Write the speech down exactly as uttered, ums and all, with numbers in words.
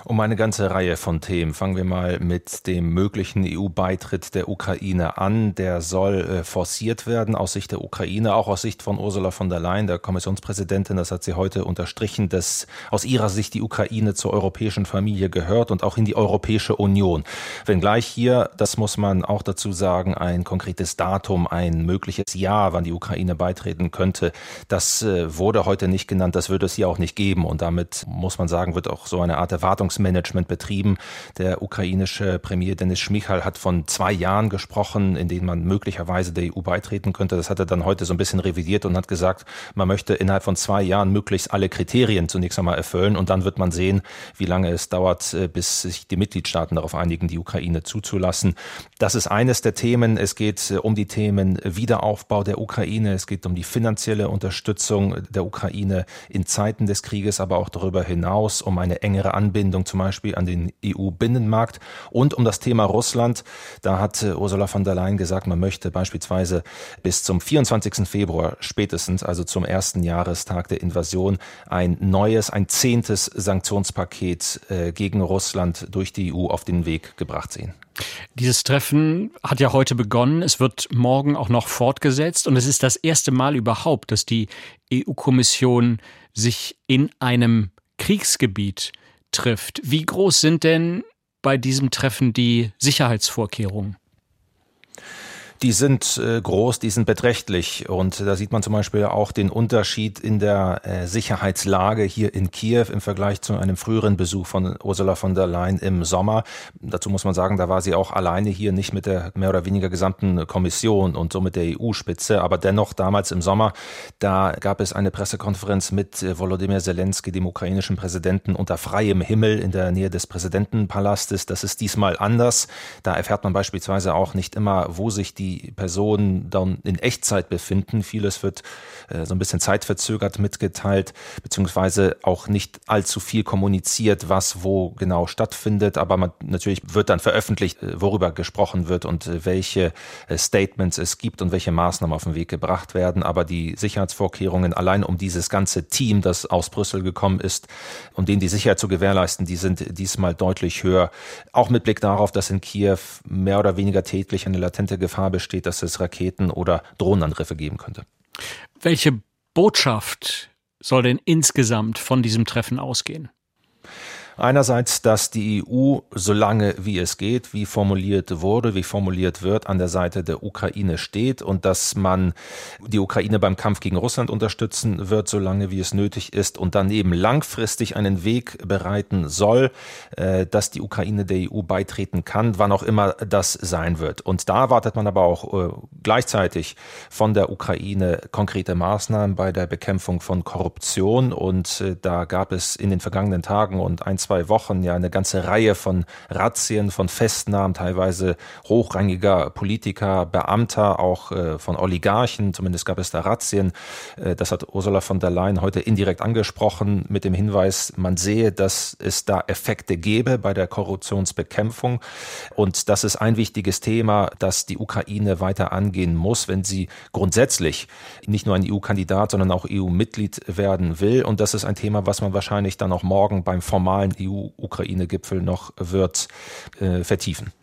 Um eine ganze Reihe von Themen. Fangen wir mal mit dem möglichen E U-Beitritt der Ukraine an. Der soll äh, forciert werden aus Sicht der Ukraine, auch aus Sicht von Ursula von der Leyen, der Kommissionspräsidentin. Das hat sie heute unterstrichen, dass aus ihrer Sicht die Ukraine zur europäischen Familie gehört und auch in die Europäische Union. Wenngleich hier, das muss man auch dazu sagen, ein konkretes Datum, ein mögliches Jahr, wann die Ukraine beitreten könnte, das äh, wurde heute nicht genannt. Das wird es hier auch nicht geben. Und damit, muss man sagen, wird auch so eine Art Erwartungs Management betrieben. Der ukrainische Premier Denis Schmychal hat von zwei Jahren gesprochen, in denen man möglicherweise der E U beitreten könnte. Das hat er dann heute so ein bisschen revidiert und hat gesagt, man möchte innerhalb von zwei Jahren möglichst alle Kriterien zunächst einmal erfüllen und dann wird man sehen, wie lange es dauert, bis sich die Mitgliedstaaten darauf einigen, die Ukraine zuzulassen. Das ist eines der Themen. Es geht um die Themen Wiederaufbau der Ukraine. Es geht um die finanzielle Unterstützung der Ukraine in Zeiten des Krieges, aber auch darüber hinaus um eine engere Anbindung zum Beispiel an den E U-Binnenmarkt und um das Thema Russland. Da hat Ursula von der Leyen gesagt, man möchte beispielsweise bis zum vierundzwanzigsten Februar spätestens, also zum ersten Jahrestag der Invasion, ein neues, ein zehntes Sanktionspaket äh, gegen Russland durch die E U auf den Weg gebracht sehen. Dieses Treffen hat ja heute begonnen. Es wird morgen auch noch fortgesetzt. Und es ist das erste Mal überhaupt, dass die E U-Kommission sich in einem Kriegsgebiet trifft. Wie groß sind denn bei diesem Treffen die Sicherheitsvorkehrungen? Die sind äh, groß, die sind beträchtlich und da sieht man zum Beispiel auch den Unterschied in der äh, Sicherheitslage hier in Kiew im Vergleich zu einem früheren Besuch von Ursula von der Leyen im Sommer. Dazu muss man sagen, da war sie auch alleine hier, nicht mit der mehr oder weniger gesamten Kommission und somit der E U-Spitze, aber dennoch damals im Sommer, da gab es eine Pressekonferenz mit äh, Volodymyr Zelensky, dem ukrainischen Präsidenten, unter freiem Himmel in der Nähe des Präsidentenpalastes. Das ist diesmal anders. Da erfährt man beispielsweise auch nicht immer, wo sich die Die Personen dann in Echtzeit befinden. Vieles wird äh, so ein bisschen zeitverzögert mitgeteilt, beziehungsweise auch nicht allzu viel kommuniziert, was wo genau stattfindet. Aber man, natürlich wird dann veröffentlicht, äh, worüber gesprochen wird und äh, welche äh, Statements es gibt und welche Maßnahmen auf den Weg gebracht werden. Aber die Sicherheitsvorkehrungen allein um dieses ganze Team, das aus Brüssel gekommen ist, um denen die Sicherheit zu gewährleisten, die sind diesmal deutlich höher. Auch mit Blick darauf, dass in Kiew mehr oder weniger täglich eine latente Gefahr besteht, steht, dass es Raketen- oder Drohnenangriffe geben könnte. Welche Botschaft soll denn insgesamt von diesem Treffen ausgehen? Einerseits, dass die E U, solange wie es geht, wie formuliert wurde, wie formuliert wird, an der Seite der Ukraine steht und dass man die Ukraine beim Kampf gegen Russland unterstützen wird, solange wie es nötig ist und dann eben langfristig einen Weg bereiten soll, dass die Ukraine der E U beitreten kann, wann auch immer das sein wird. Und da erwartet man aber auch gleichzeitig von der Ukraine konkrete Maßnahmen bei der Bekämpfung von Korruption und da gab es in den vergangenen Tagen und ein, zwei Wochen ja eine ganze Reihe von Razzien, von Festnahmen, teilweise hochrangiger Politiker, Beamter, auch äh, von Oligarchen, zumindest gab es da Razzien. Äh, das hat Ursula von der Leyen heute indirekt angesprochen mit dem Hinweis, man sehe, dass es da Effekte gäbe bei der Korruptionsbekämpfung und das ist ein wichtiges Thema, das die Ukraine weiter angehen muss, wenn sie grundsätzlich nicht nur ein E U-Kandidat, sondern auch E U-Mitglied werden will und das ist ein Thema, was man wahrscheinlich dann auch morgen beim formalen E U-Ukraine-Gipfel noch wird äh, vertiefen.